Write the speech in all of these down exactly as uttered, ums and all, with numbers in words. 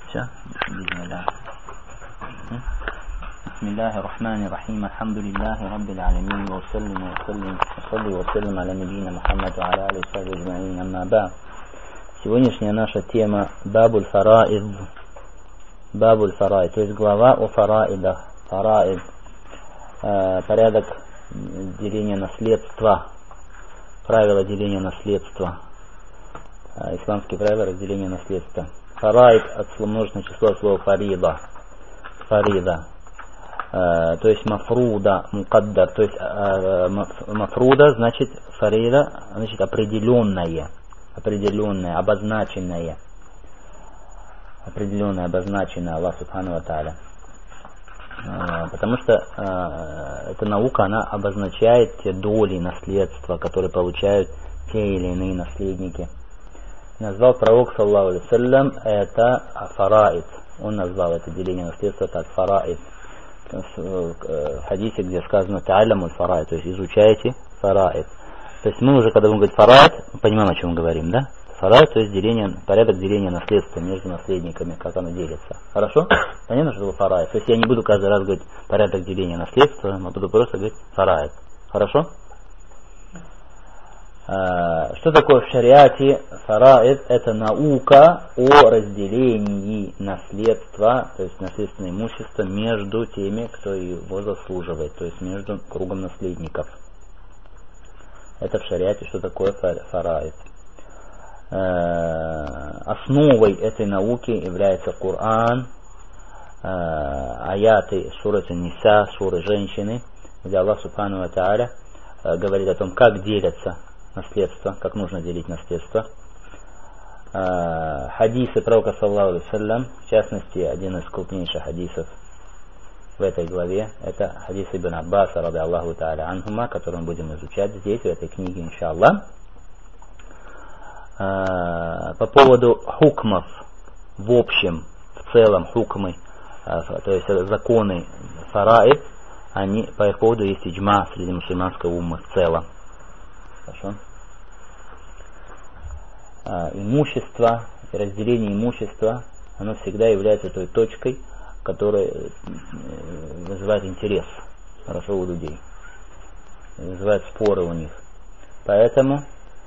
Все? Бисмилля. Бисмиллахи рахмани рахим. Алхамдулиллахи раббил алямин. Ва саллим ва саллим ва салли ва саллим аля набийина Мухаммад ва аля алихи ва сахбихи аджмаин. Амма ба'д. Сегодняшняя наша тема Бабуль фараид. Бабуль фараид, то есть глава о фараидах. Фараид. Э, порядок деления наследства. Правила деления наследства. Э, исламские правила разделения наследства. Фараид от множественного числа слова фарида. Фарида. Э, то есть мафруда, мукаддар. То есть э, мафруда значит фарида, значит определенное. Определенное, обозначенное. Определенное, обозначенное Аллах Субхану ва Тааля. Э, потому что э, эта наука, она обозначает те доли наследства, которые получают те или иные наследники. Назвал пророк, саллаллаху алейхи ва саллям, это фараид. Он назвал это деление наследства так фараид. В хадисе, где сказано та'алямуль фараид, то есть изучайте фараид. То есть мы уже, когда мы говорим фараид, мы понимаем, о чем мы говорим, да? Фараид, то есть деление, порядок деления наследства между наследниками, как оно делится. Хорошо? Понятно, что это фараид? То есть я не буду каждый раз говорить порядок деления наследства, но буду просто говорить фараид. Хорошо? Что такое в шариате фараид? Это наука о разделении наследства, то есть наследственное имущество между теми, кто его заслуживает, то есть между кругом наследников. Это в шариате что такое фараид. Основой этой науки является Коран, аяты суры Ниса, суры женщины, где Аллах Субхану ва Тааля говорит о том, как делятся наследство, как нужно делить наследство. Хадисы пророка, саллаллаху алейхи ва саллям, в частности, один из крупнейших хадисов в этой главе, это хадис Ибн Аббаса, ради Аллаху Тааля анхума, который мы будем изучать здесь, в этой книге, иншаллах. По поводу хукмов, в общем, в целом хукмы, то есть законы фараид, они, по их поводу есть иджма среди мусульманской уммы в целом. Хорошо. А, имущество, разделение имущества, оно всегда является той точкой, которая вызывает интерес, хорошо, у людей, вызывает споры у них. Поэтому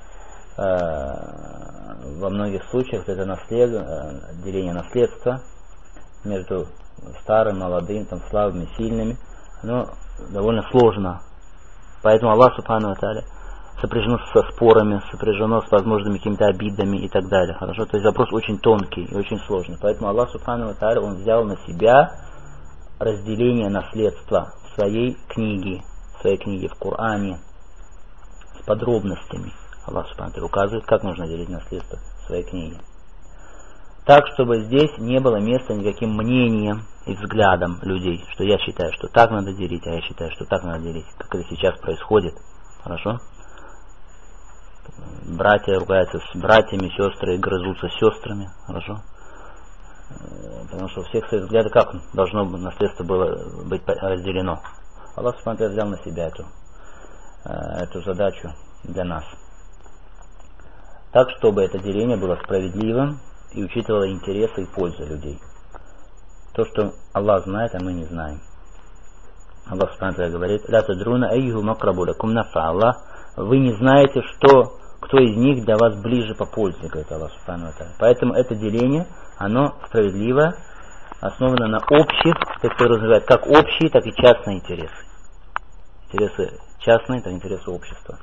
а, во многих случаях это наслед... деление наследства между старым, молодым, там, слабыми, сильными, оно довольно сложно. Поэтому Аллах Субхану ва Тааля сопряжено со спорами, сопряжено с возможными какими-то обидами и так далее. Хорошо? То есть вопрос очень тонкий и очень сложный. Поэтому Аллах Субхану ва Тааля, Он взял на себя разделение наследства в своей книге, в своей книге в Коране, с подробностями. Аллах Субхану ва Тааля указывает, как нужно делить наследство в своей книге. Так, чтобы здесь не было места никаким мнениям и взглядам людей, что я считаю, что так надо делить, а я считаю, что так надо делить, как это сейчас происходит. Хорошо? Братья ругаются с братьями, сестры грызутся с сестрами, хорошо? Потому что у всех свои взгляды, как должно наследство было быть разделено. Аллах Субхану ва Тааля взял на себя эту, эту задачу для нас. Так, чтобы это деление было справедливым и учитывало интересы и пользу людей. То, что Аллах знает, а мы не знаем. Аллах Субхану ва Тааля говорит: «Ля тадруна айюху макрабу лакум нафа». Аллах, вы не знаете, что, кто из них для вас ближе по пользе, говорит Аллах Субхану ва Тааля. Поэтому это деление, оно справедливо, основано на общих, которые называют как общие, так и частные интересы. Интересы частные, так и интересы общества.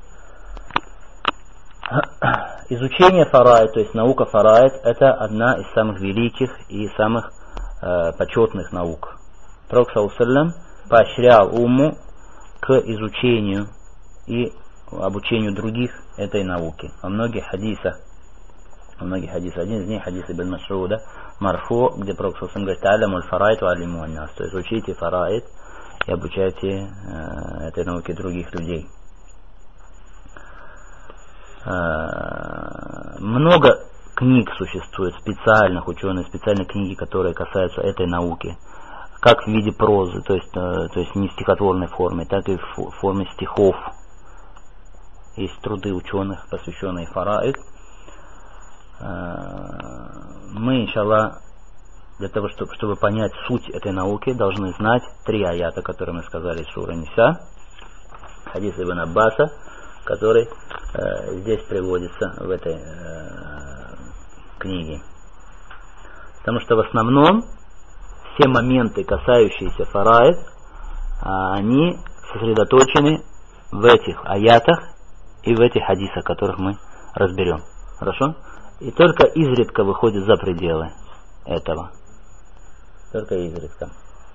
Изучение фараид, то есть наука фараид, это одна из самых великих и самых э, почетных наук. Пророк, саллаллаху алейхи ва саллям, поощрял умму к изучению и обучению других этой науки. Во многих хадисах, во многих хадисах, один из них хадис Ибн Мас'уда, марфу, где Пророк, саллаллаху алейхи ва саллям, говорит: «Та'алямуль фараид ва алиму ан-нас», то есть учите фараид и обучайте э, этой науке других людей. Много книг существует, специальных ученых, специальные книги, которые касаются этой науки, как в виде прозы, то есть, то есть не в стихотворной форме, так и в форме стихов. Есть труды ученых, посвященные фараид. Мы, иншаллах, для того, чтобы, чтобы понять суть этой науки, должны знать три аята, которые мы сказали из Сура Ниса, хадис Ибн Аббаса, который э, здесь приводится в этой э, книге. Потому что в основном все моменты, касающиеся фараид, они сосредоточены в этих аятах и в этих хадисах, которых мы разберем. Хорошо? И только изредка выходит за пределы этого. Только изредка.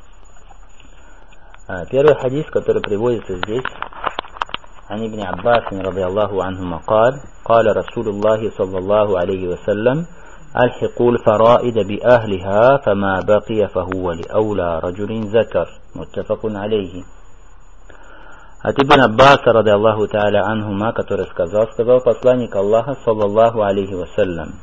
Первый хадис, который приводится здесь, عن ابن عباس رضي الله عنهما قال قال رسول الله صلى الله عليه وسلم ألحقوا الفرائد بأهلها فما بقي فهو لأولى رجل ذكر متفق عليه. От Ибн Аббаса, ради Аллаху та'аля анхума, который сказал, сказал посланник Аллаха, саллаллаху алейхи вассалям: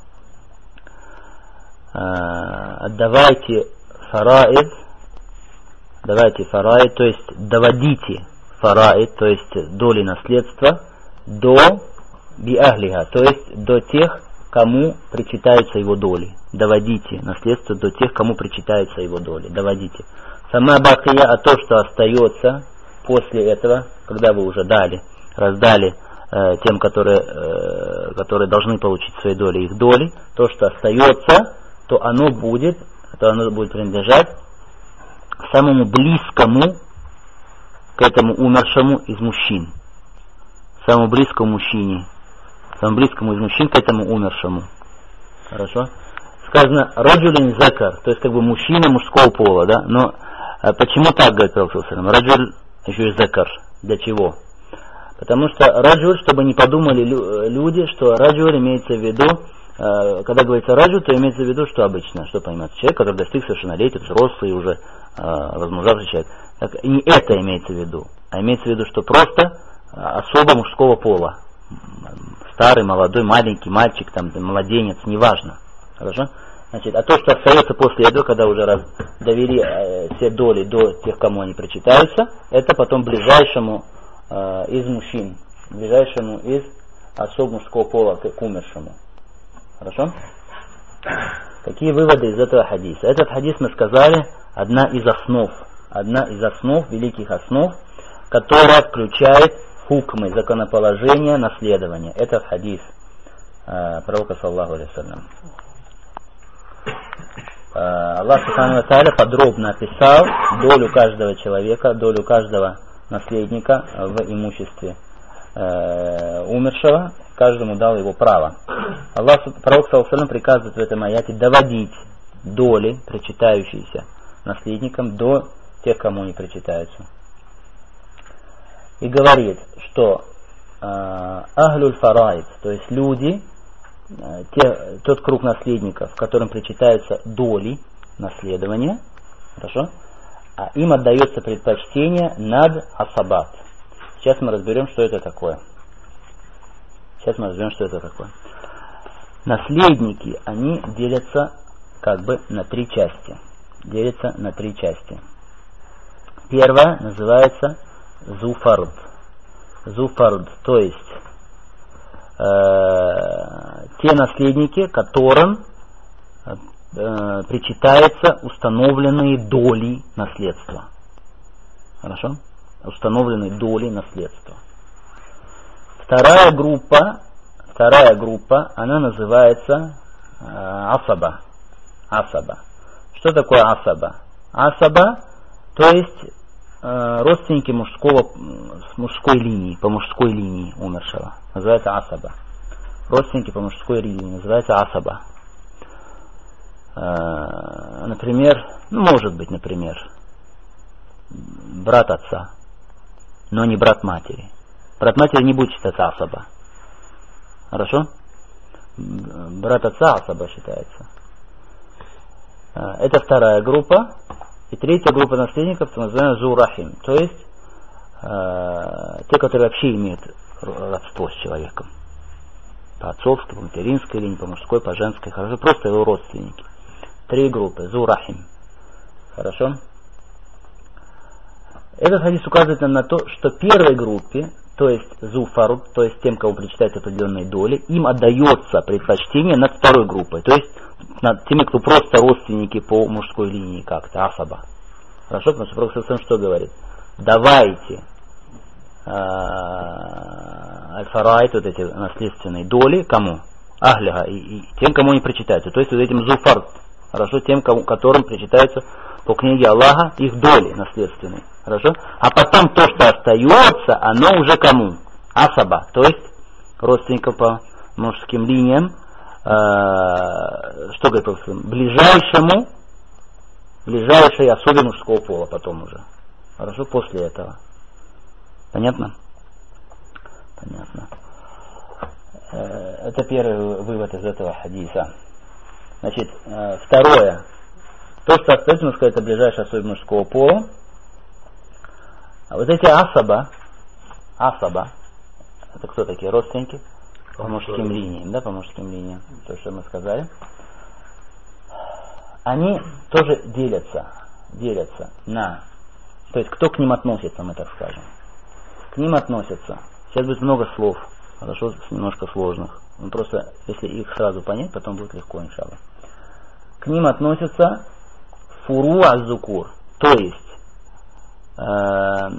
отдавайте фараид, давайте фараид, то есть доводите фараид, то есть доли наследства, до биахлиха, то есть до тех, кому причитаются его доли. Доводите наследство до тех, кому причитаются его доли. Доводите. Сама бакия, а то, что остается после этого, когда вы уже дали, раздали э, тем, которые, э, которые должны получить свои доли, их доли, то, что остается, то оно будет, то оно будет принадлежать самому близкому к этому умершему из мужчин. Самому близкому мужчине. Самому близкому из мужчин к этому умершему. Хорошо? Сказано раджулин закар, то есть как бы мужчина мужского пола, да? Но а почему так говорит Пророк? Раджуль еще и закар. Для чего? Потому что раджуль, чтобы не подумали люди, что раджуль имеется в виду, когда говорится раджуль, то имеется в виду, что обычно, что понимаете, человек, который достиг совершеннолетия, взрослый уже, возмужавший человек. Так, не это имеется в виду, а имеется в виду, что просто особо мужского пола. Старый, молодой, маленький, мальчик, там, младенец, неважно. Хорошо? Значит, а то, что остается после этого, когда уже раз довели э, все доли до тех, кому они причитаются, это потом ближайшему э, из мужчин, ближайшему из особо мужского пола к, к умершему. Хорошо? Какие выводы из этого хадиса? Этот хадис, мы сказали, одна из основ, одна из основ, великих основ, которая включает хукмы, законоположения, наследования. Это хадис э, пророка, саллаллаху алейхи ва саллям. Аллах Субхану ва Тааля подробно описал долю каждого человека, долю каждого наследника в имуществе э, умершего, каждому дал его право. Аллах, пророк саллаллаху алейхи ва саллям, приказывает в этом аяте доводить доли, причитающиеся наследникам, до тех, кому они причитаются. И говорит, что э, ахлюль фараид, то есть люди, Те, тот круг наследников, которым причитаются доли наследования, хорошо, а им отдается предпочтение над асабат. Сейчас мы разберем, что это такое. Сейчас мы разберем, что это такое. Наследники, они делятся как бы на три части. Делятся на три части. Первая называется зуфард. Зуфард, то есть те наследники, которым э, причитаются установленные доли наследства. Хорошо? Установленные доли наследства. Вторая группа, вторая группа, она называется э, асаба. Асаба. Что такое асаба? Асаба, то есть э, родственники мужского, с мужской линии, по мужской линии умершего. Называется асаба. Родственники по мужской линии называется асаба. Э, например, ну, может быть, например, брат отца, но не брат матери. Брат матери не будет считаться асаба. Хорошо? Брат отца асаба считается. Э, это вторая группа. И третья группа наследников, то называемая зурахим. То есть э, те, которые вообще имеют родство с человеком. По отцовской, по материнской линии, по мужской, по женской. Хорошо, просто его родственники. Три группы. Зурахим. Хорошо. Этот хадис указывает нам на то, что первой группе, то есть зуфард, то есть тем, кому причитается определенные доли, им отдается предпочтение над второй группой, то есть над теми, кто просто родственники по мужской линии как-то, асаба. Хорошо, потому что Пророк что говорит? Давайте аль-фарайт, вот эти наследственные доли, кому? Ахляга, и, и тем, кому они причитаются. То есть вот этим зуфард, хорошо, тем, кому, которым причитаются по книге Аллаха их доли наследственные. Хорошо? А потом то, что остается, оно уже кому? Асаба, то есть родственников по мужским линиям, э, что говорит, ближайшему, ближайшей особе мужского пола потом уже. Хорошо? После этого. Понятно? Понятно. Это первый вывод из этого хадиса. Значит, второе. То, что остается, можно сказать, это ближайшая особь мужского пола. А вот эти асаба, асаба, это кто такие? Родственники? По мужским линиям, да, по мужским линиям. То, что мы сказали. Они тоже делятся, делятся на, то есть кто к ним относится, мы так скажем. К ним относятся, сейчас будет много слов, хорошо, немножко сложных. Ну, просто, если их сразу понять, потом будет легко, иншаллах. К ним относятся фуру аз-зукур, то есть э,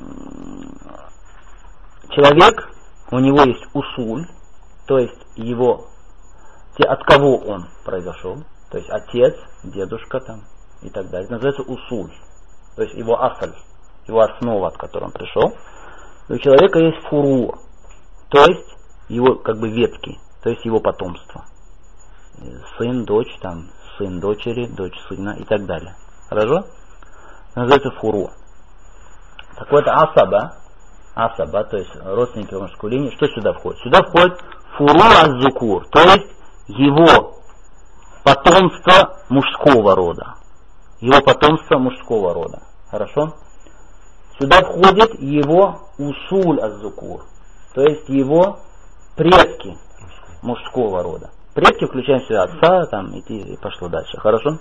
человек, у него есть усуль, то есть его, те, от кого он произошел, то есть отец, дедушка там и так далее. Это называется усуль, то есть его асаль, его основа, от которой он пришел. И у человека есть фуру, то есть его как бы ветки, то есть его потомство. Сын, дочь, там, сын дочери, дочь сына и так далее. Хорошо? Это называется фуру. Так вот, асаба, асаба, то есть родственники мужской линии, что сюда входит? Сюда входит фуру аз-зукур, то есть его потомство мужского рода. Его потомство мужского рода. Хорошо? Сюда входит его усуль аз-зукур, то есть его предки мужского рода. Предки включаем сюда отца, там, идти и пошло дальше. Хорошо?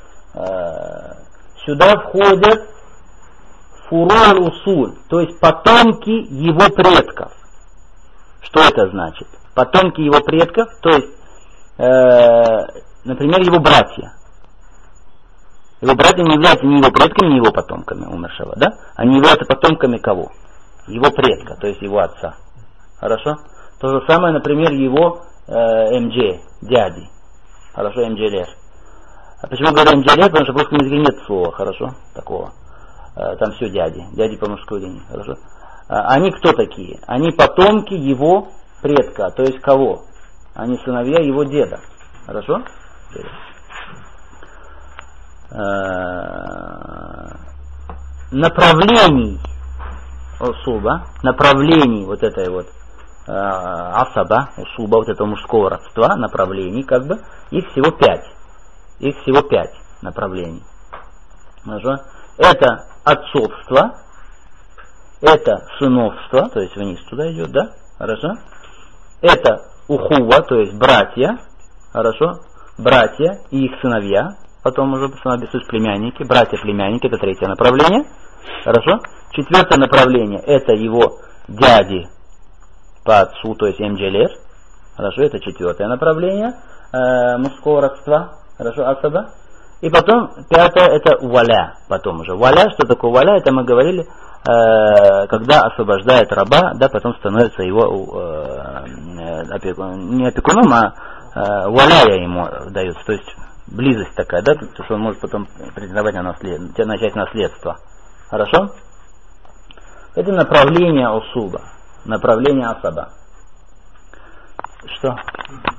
Сюда входят фуру усуль, то есть потомки его предков. Что это значит? Потомки его предков, то есть, э, например, его братья. Его братья не являются ни его предками, ни его потомками умершего, да? Они являются потомками кого? Его предка, то есть его отца. Хорошо? То же самое, например, его э, МД, дяди. Хорошо, МДЛР. А почему говорю МДЛР? Потому что в русском языке нет слова, хорошо, такого. Э, там все дяди, дяди по мужской линии, хорошо? А, они кто такие? Они потомки его предка, то есть кого? Они сыновья его деда. Хорошо? Направлений усуба, направлений вот этой вот э, асаба, усуба, вот этого мужского родства, направлений, как бы, их всего пять. Их всего пять направлений. Хорошо? Это отцовство, это сыновство, то есть вниз туда идет, да? Хорошо? Это ухува, то есть братья, хорошо? Братья и их сыновья. Потом уже то есть племянники, братья-племянники, это третье направление. Хорошо? Четвертое направление, это его дяди по отцу, то есть МДЛР. Хорошо, это четвертое направление э, мужского родства. Хорошо, асаба. И потом пятое, это валя. Потом уже валя, что такое валя? Это мы говорили, э, когда освобождает раба, да, потом становится его э, опекун, не опекуном, а э, валяя ему дается. То есть близость такая, да, то, что он может потом претендовать на наслед... начать наследство. Хорошо? Это направление усуба, направление асаба. Что?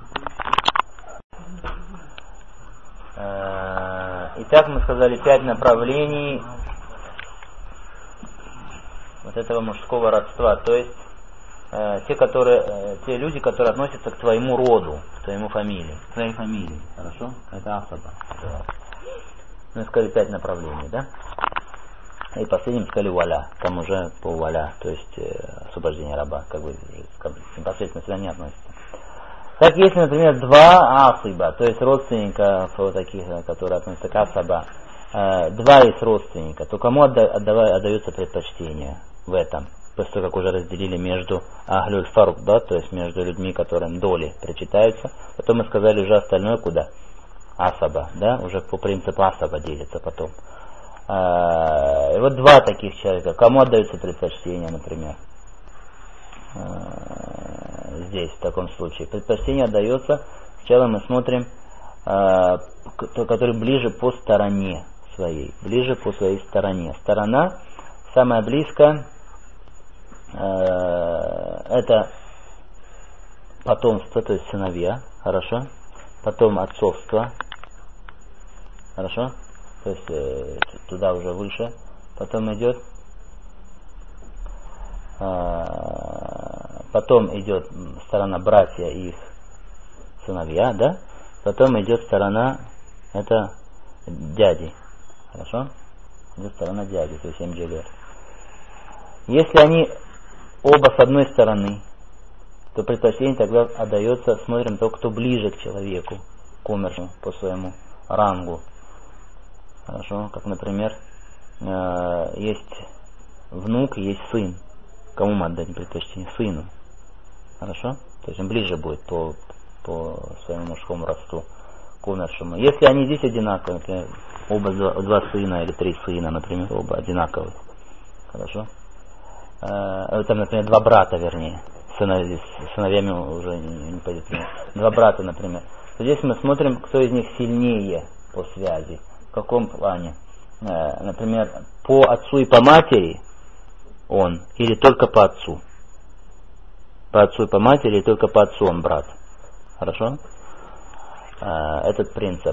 Итак, мы сказали пять направлений вот этого мужского родства, то есть э, те, которые, э, те люди, которые относятся к твоему роду, к твоему фамилии, к твоей фамилии, хорошо? Это асаба. Мы сказали пять направлений, да? И последним сказали валя, там уже по валя, то есть э, освобождение раба, как бы непосредственно сюда не относится. Так, если, например, два асиба, то есть родственника, вот таких, которые относятся к асаба, э, два из родственника, то кому отда- отдава- отдается предпочтение в этом? после того, как уже разделили между ахлюль фард, да, то есть между людьми, которым доли причитаются. Потом мы сказали уже остальное куда? Асаба, да, уже по принципу асаба делится потом. А, и вот два таких человека. Кому отдается предпочтение, например? А, здесь, в таком случае. Предпочтение отдается, сначала мы смотрим, а, который ближе по стороне своей. Ближе по своей стороне. Сторона самая близкая, а, это потомство, то есть сыновья, хорошо? Потом отцовство, хорошо? То есть э, туда уже выше. Потом идет, э, потом идет сторона братья и их сыновья, да? Потом идет сторона, это дяди, хорошо? Идет сторона дяди, то есть эмджелер. Если они оба с одной стороны, то предпочтение тогда отдается, смотрим только кто ближе к человеку, к умершему по своему рангу. Хорошо, как, например, э, есть внук, есть сын. Кому мы отдадим предпочтение? Сыну. Хорошо? То есть он ближе будет по, по своему мужскому родству к умершему. Если они здесь одинаковые, например, оба два, два сына или три сына, например, оба одинаковые. Хорошо? Э, там, например, два брата, вернее. Сыновья, с сыновьями уже не, не пойдет. Два брата, например. То здесь мы смотрим, кто из них сильнее по связи. В каком плане? Э, например, по отцу и по матери он, или только по отцу. По отцу и по матери, или только по отцу он брат. Хорошо? Э, этот принцип.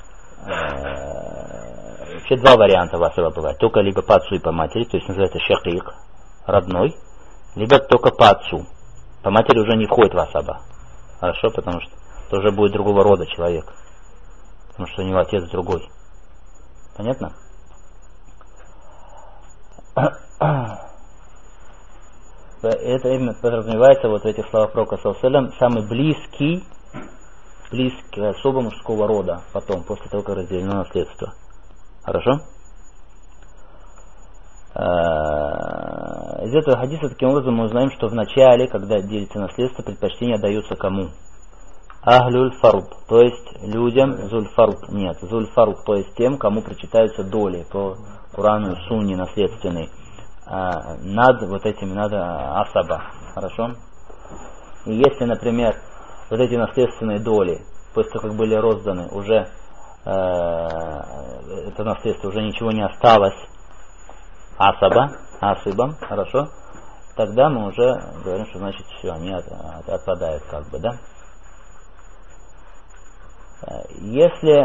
Э, вообще два варианта у вас его бывает. Только либо по отцу и по матери, то есть называется шакик, родной, либо только по отцу. По матери уже не входит в асаба. Хорошо? Потому что это уже будет другого рода человек. Потому что у него отец другой. Понятно? Это именно подразумевается вот в этих словах пророка саллаллаху алейхи ва саллям, самый близкий, близкий особо мужского рода потом, после того, как разделено наследство. Хорошо? Из этого хадиса таким образом мы узнаем, что в начале, когда делится наследство, предпочтение даются кому? Ахлюль фард, то есть людям, зуль фард, нет, зуль фард, то есть тем, кому причитаются доли по Корану и Сунне наследственной, а, над вот этими, над асаба, хорошо? И если, например, вот эти наследственные доли, после того, как были розданы, уже э, это наследство, уже ничего не осталось асаба, асыбам, хорошо? Тогда мы уже говорим, что значит все, они от, от, отпадают как бы, да? Если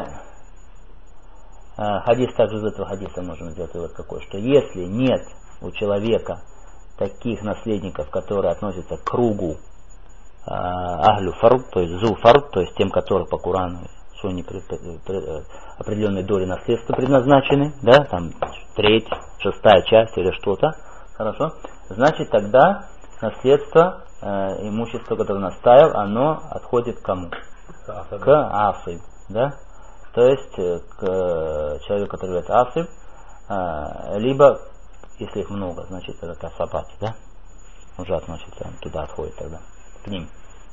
хадис, также из этого хадиса можем сделать вывод какой, что если нет у человека таких наследников, которые относятся к кругу ахлю фард, то есть зул фард, то есть тем, которых по Корану Сунне определенные доли наследства предназначены, да, там треть, шестая часть или что-то, хорошо, значит тогда наследство, э, имущество, которое наставил, оно отходит к кому? К асыб, да, то есть к человеку, который является асыб, э, либо, если их много, значит это касабат, да, уже относится, он туда отходит тогда, к ним.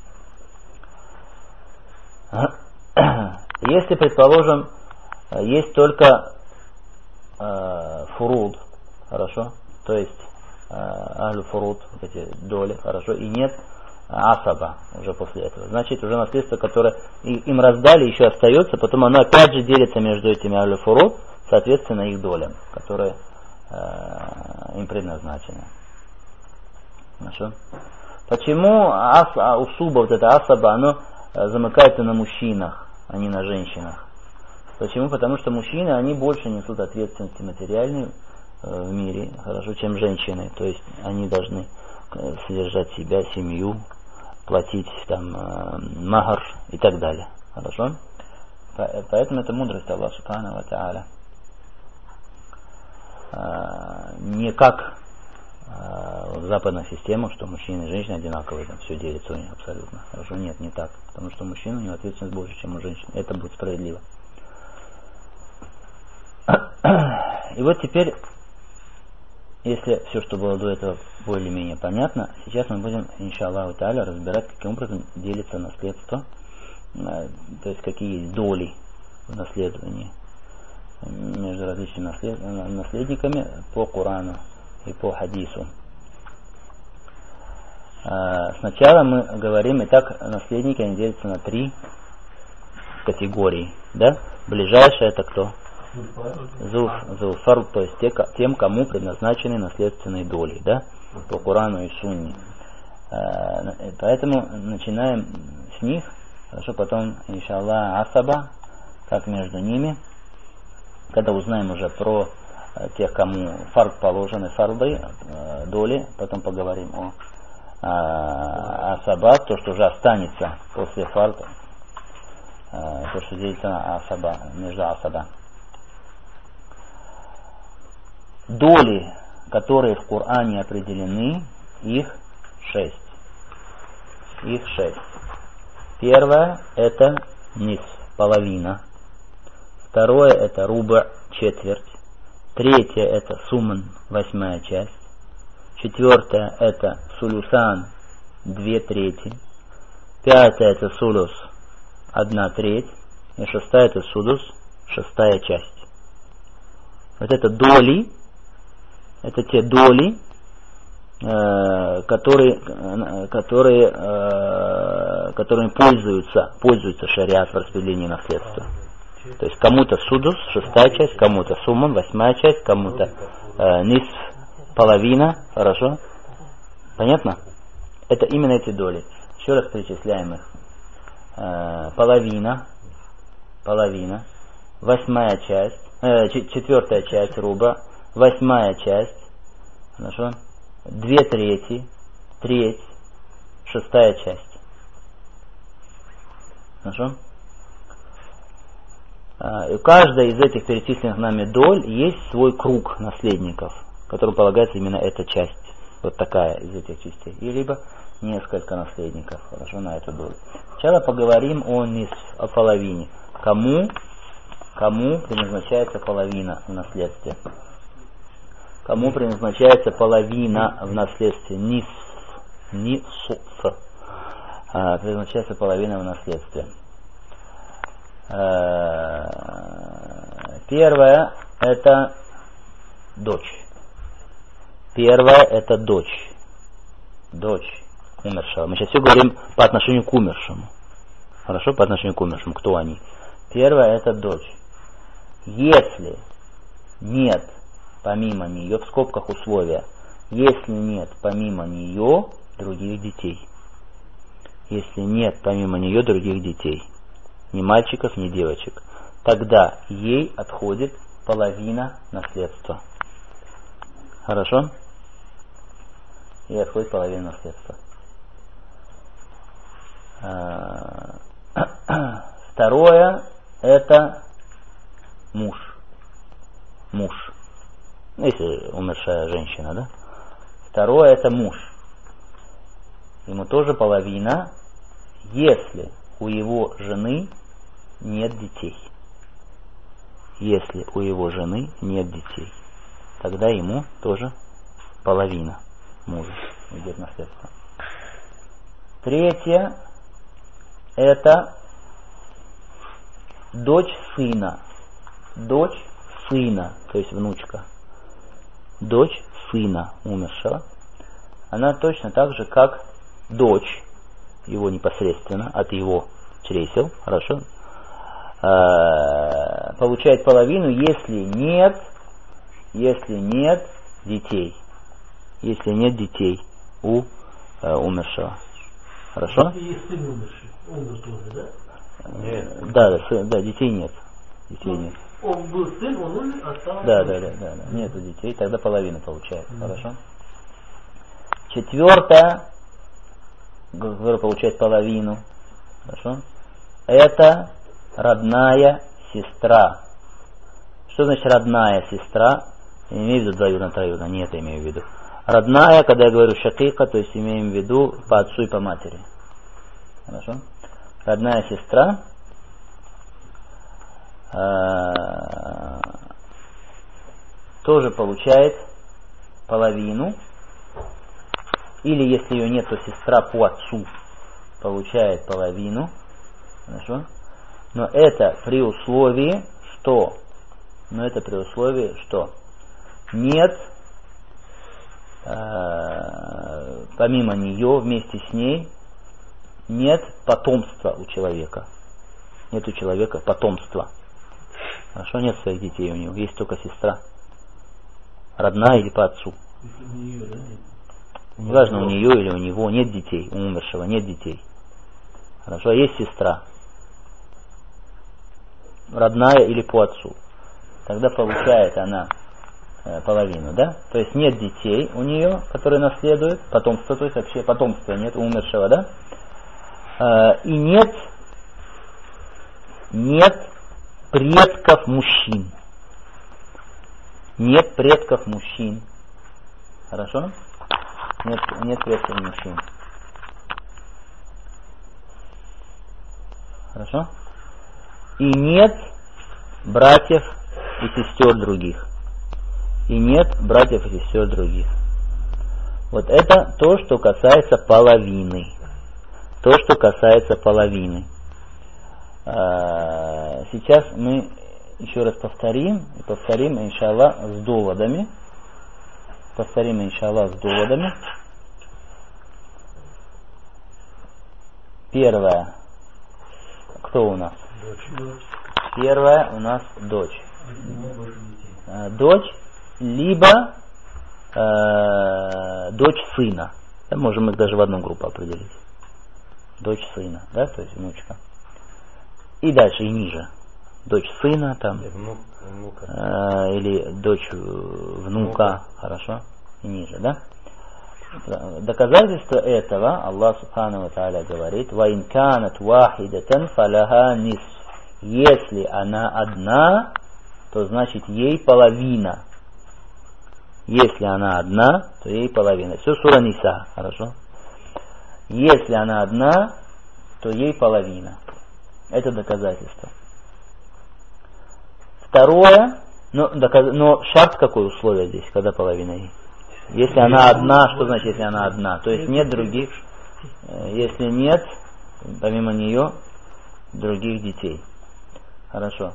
Если, предположим, есть только э, фуруд, хорошо, то есть э, ахлю фуруд, эти доли, хорошо, и нет асаба уже после этого, значит уже наследство, которое им раздали, еще остается, потом оно опять же делится между этими ахлю фуруд, соответственно их долям, которые э, им предназначены. Хорошо. Почему ас, усуба, вот это асаба, оно замыкается на мужчинах, а не на женщинах? Почему? Потому что мужчины, они больше несут ответственности материальной э, в мире, хорошо, чем женщины. То есть они должны э, содержать себя, семью, платить там э, махар и так далее. Хорошо? Поэтому это мудрость Аллаха Субханаху ва Тааля. Э, не как э, в западных системах, что мужчины и женщины одинаковые, там все делится у них абсолютно. Хорошо? Нет, не так. Потому что у мужчин у него ответственность больше, чем у женщин. Это будет справедливо. И вот теперь если все, что было до этого, более-менее понятно, сейчас мы будем, иншаллаху тааля, разбирать, каким образом делится наследство, то есть какие есть доли в наследовании между различными наслед... наследниками по Корану и по хадису. Сначала мы говорим, и так наследники, они делятся на три категории. Да? Ближайшая это кто? Зулфар, то есть те, тем, кому предназначены наследственные доли, да? По Корану и Сунне. Поэтому начинаем с них, хорошо, потом, иншаллах, асаба, как между ними. Когда узнаем уже про тех, кому фард положены, фарды, доли, потом поговорим о асаба, то, что уже останется после фарда, то, что делится на асаба, между асаба. Доли, которые в Коране определены, их шесть. Их шесть. Первое это нисф, половина. Второе это руба, четверть. Третье это суман, восьмая часть. Четвертое это сулюсан, две трети. Пятое это сулус, одна треть. И шестая это судус, шестая часть. Вот это доли, это те доли, э, которые, которые, э, которыми пользуются, пользуются шариат в распределении наследства. То есть кому-то судус, шестая часть, кому-то суман, восьмая часть, кому-то э, нисф, половина, хорошо? Понятно? Это именно эти доли. Еще раз перечисляем их. Э, половина, половина, восьмая часть, э, четвертая часть руба, восьмая часть, хорошо? Две трети, треть, шестая часть. Хорошо? И у каждой из этих перечисленных нами доль есть свой круг наследников, которому полагается именно эта часть, вот такая из этих частей, и либо несколько наследников, хорошо, на эту долю. Сначала поговорим о нисф, о половине. Кому, кому предназначается половина в наследстве? Кому предназначается половина в наследстве? Нисф, нисф, а, предназначается половина в наследстве. Первое это дочь. Первое это дочь. Дочь умершего. Мы сейчас все говорим по отношению к умершему. Хорошо, по отношению к умершему. Кто они? Первое это дочь. Если нет помимо нее, в скобках условия, если нет помимо нее других детей. Если нет помимо нее других детей. Ни мальчиков, ни девочек. Тогда ей отходит половина наследства. Хорошо? Ей отходит половина наследства. Второе это муж. Муж. Если умершая женщина, да? Второе это муж. Ему тоже половина, если у его жены нет детей. Если у его жены нет детей, тогда ему тоже половина мужа идет наследство. Третье это дочь сына. Дочь сына, то есть внучка. Дочь сына умершего. Она точно так же, как дочь его непосредственно от его чресел, хорошо, получает половину, если нет, если нет детей, если нет детей у э, умершего, хорошо? Если есть сын умерший, умер тоже, да? Нет. Да, да, сын, да, детей нет, детей ну, нет. Он был сын, он умер, остался. Да, да, да, да, да, нету детей, тогда половину получает, mm-hmm. Хорошо? Четвертое, который получает половину, хорошо? Это родная сестра. Что значит родная сестра? Я не имею в виду двоюродная, троюродная, нет, я имею в виду. Родная, когда я говорю шакика, то есть имеем в виду по отцу и по матери. Хорошо? Родная сестра э, тоже получает половину, или если ее нет, то сестра по отцу получает половину. Хорошо? Но это при условии, что, но это при условии, что нет, э, помимо нее, вместе с ней, нет потомства у человека. Нет у человека потомства. Хорошо, нет своих детей у него, есть только сестра. Родная или по отцу. Неважно, у нее или у него нет детей, у умершего нет детей. Хорошо, а есть сестра. Родная или по отцу. Тогда получает она э, половину, да? То есть нет детей у нее, которые наследуют, потомство, то есть вообще потомства нет у умершего, да? Э, и нет, нет предков мужчин. Нет предков мужчин. Хорошо? Нет, нет предков мужчин. Хорошо? И нет братьев и сестер других. И нет братьев и сестер других. Вот это то, что касается половины. То, что касается половины. Сейчас мы еще раз повторим, и повторим, иншаллах, с доводами. Повторим, иншаллах, с доводами. Первое. Кто у нас? Дочь. Первая у нас дочь. Дочь, либо э, дочь сына. Да, можем их даже в одну группу определить. Дочь сына, да, то есть внучка. И дальше, и ниже. Дочь сына там. Внук, внука. Э, или дочь внука, внука, хорошо, и ниже, да? Доказательство этого Аллах Субхану ва Тааля говорит: «Ва ин канат вахидатан фаляха нисф». Если она одна, то значит ей половина. Если она одна, то ей половина. Все сура Ниса, хорошо? Если она одна, то ей половина. Это доказательство. Второе, но, доказ... но шарт какое условие здесь, когда половина ей? Если она одна, что значит, если она одна? То есть нет других, если нет, помимо нее, других детей. Хорошо.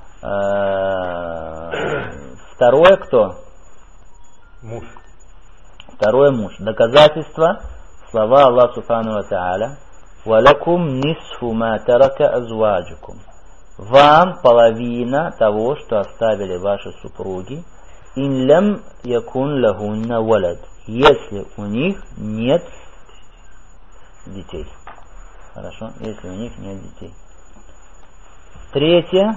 Второе кто? Муж. Второе муж. Доказательство, слова Аллаха Субхану ва Тааля: «Валякум нисфу ма тарака азваджукум». Вам половина того, что оставили ваши супруги. «Ин лям якун лахунна валад». Если у них нет детей. Хорошо? Если у них нет детей. Третье.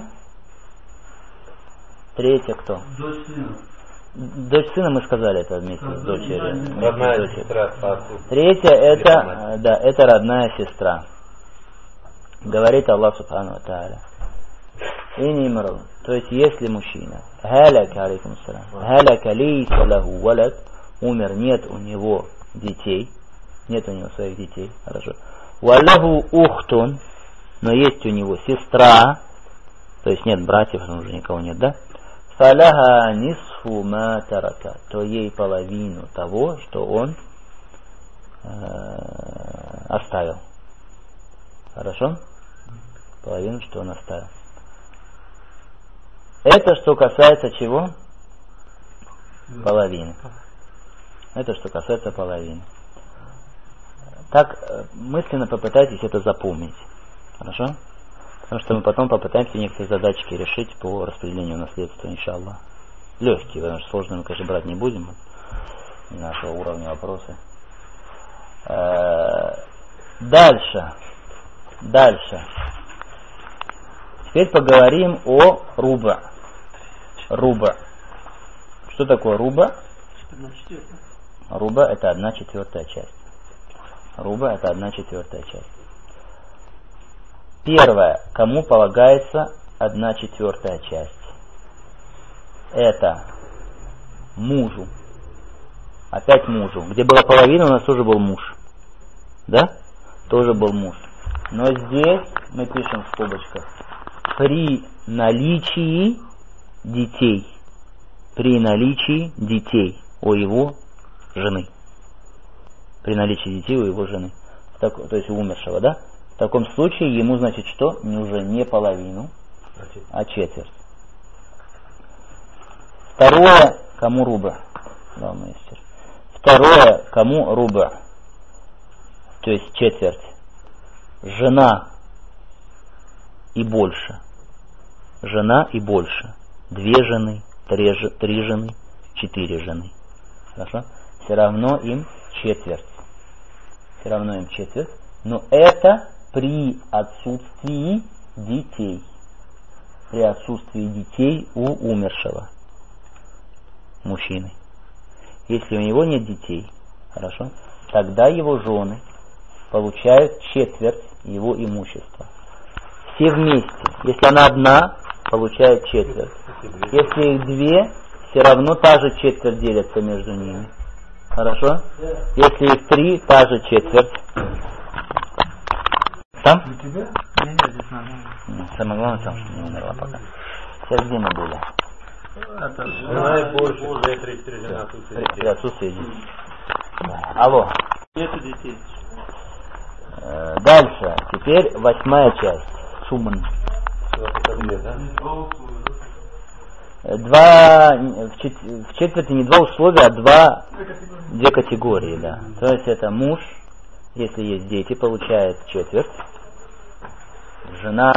Третье кто? Дочь сына. Дочь сына мы сказали это вместе с дочерью. Родная сестра. Третье это, да, это родная сестра. Говорит Аллах Субхану ва Тааля: «Инимру». То есть если мужчина халяка, алейкум салям, халяка лейса лаху валад, умер, нет у него детей, нет у него своих детей, хорошо. Валаху ухтун, но есть у него сестра, то есть нет братьев, уже никого нет, да? Фаляха нисфу ма тарака, то ей половину того, что он э, оставил. Хорошо? Половину, что он оставил. Это что касается чего? Половины. Это что касается половины. Так мысленно попытайтесь это запомнить. Хорошо? Потому что мы потом попытаемся некоторые задачки решить по распределению наследства, иншаллах. Легкие, потому что сложные мы, конечно, брать не будем. Не нашего уровня вопросы. Дальше. Дальше. Теперь поговорим о руба. Руба. Что такое руба? Руба это одна четвертая часть. Руба это одна четвертая часть. Первое, кому полагается одна четвертая часть? Это мужу. Опять мужу. Где была половина, у нас тоже был муж. Да? Тоже был муж. Но здесь мы пишем в скобочках: при наличии детей. При наличии детей. у его жены. При наличии детей у его жены. Так, то есть у умершего, да? В таком случае ему, значит, что? Уже не половину, а четверть. Второе, кому руба? Да, мастер. Второе, кому руба? То есть четверть. Жена и больше. Жена и больше. Две жены, три, три жены, четыре жены. Хорошо? Все равно им четверть. Все равно им четверть. Но это при отсутствии детей. При отсутствии детей у умершего мужчины. Если у него нет детей, хорошо, тогда его жены получают четверть его имущества. Все вместе. Если она одна, получает четверть. Если их две, все равно та же четверть делится между ними. Хорошо? Если их три, та же четверть. Там? У тебя? Нет, нет, здесь нормально. Самое главное, там, что не умерла пока. Сейчас где мы были? Жена и больше, две, три, четыре, жена, отсутствие детей. При отсутствии детей. Алло. Нету детей. Дальше. Теперь восьмая часть. Суман. Два, в, чет, в четверти не два условия, а два, две категории, да. То есть это муж, если есть дети, получает четверть. Жена